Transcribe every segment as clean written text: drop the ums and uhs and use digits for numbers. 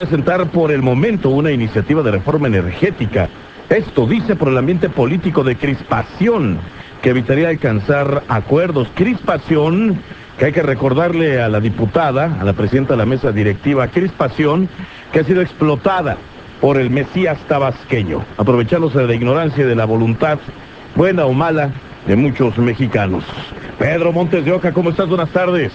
Presentar por el momento una iniciativa de reforma energética. Esto dice por el ambiente político de crispación, que evitaría alcanzar acuerdos. Crispación, que hay que recordarle a la diputada, a la presidenta de la mesa directiva, crispación, que ha sido explotada por el Mesías tabasqueño, aprovechándose de la ignorancia y de la voluntad, buena o mala, de muchos mexicanos. Pedro Montes de Oca, ¿cómo estás? Buenas tardes.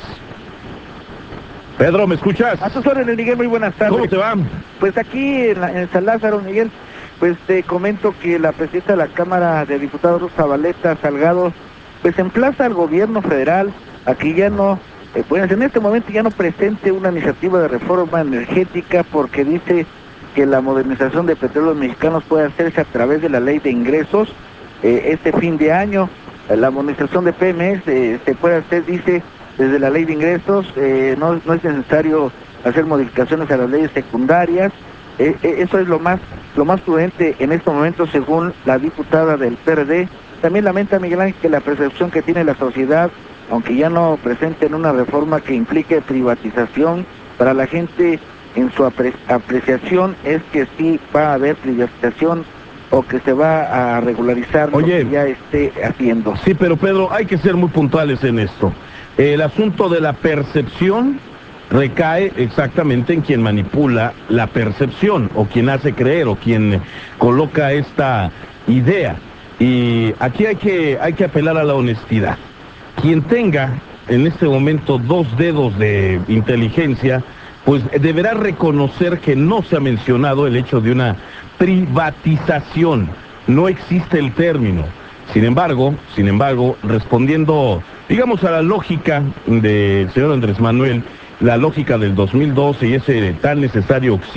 Pedro, ¿me escuchas? A tus órdenes, Miguel, muy buenas tardes. ¿Cómo te va? Pues aquí en San Lázaro, Miguel, pues te comento que la presidenta de la Cámara de Diputados, Rosa Valeta Salgado, pues emplaza al gobierno federal a que ya no, pues en este momento ya no presente una iniciativa de reforma energética, porque dice que la modernización de petróleos mexicanos puede hacerse a través de la ley de ingresos este fin de año. La modernización de Pemex se puede hacer, dice, desde la ley de ingresos. No es necesario hacer modificaciones a las leyes secundarias. Eso es lo más prudente en este momento, según la diputada del PRD. También lamenta, Miguel Ángel, que la percepción que tiene la sociedad, aunque ya no presenten una reforma que implique privatización, para la gente en su apreciación es que sí va a haber privatización o que se va a regularizar lo que ya esté haciendo. Sí, pero Pedro, hay que ser muy puntuales en esto. El asunto de la percepción recae exactamente en quien manipula la percepción, o quien hace creer, o quien coloca esta idea. Y aquí hay que apelar a la honestidad. Quien tenga en este momento 2 dedos de inteligencia, pues deberá reconocer que no se ha mencionado el hecho de una privatización. No existe el término. Sin embargo, respondiendo, digamos, a la lógica del señor Andrés Manuel, la lógica del 2012 y ese tan necesario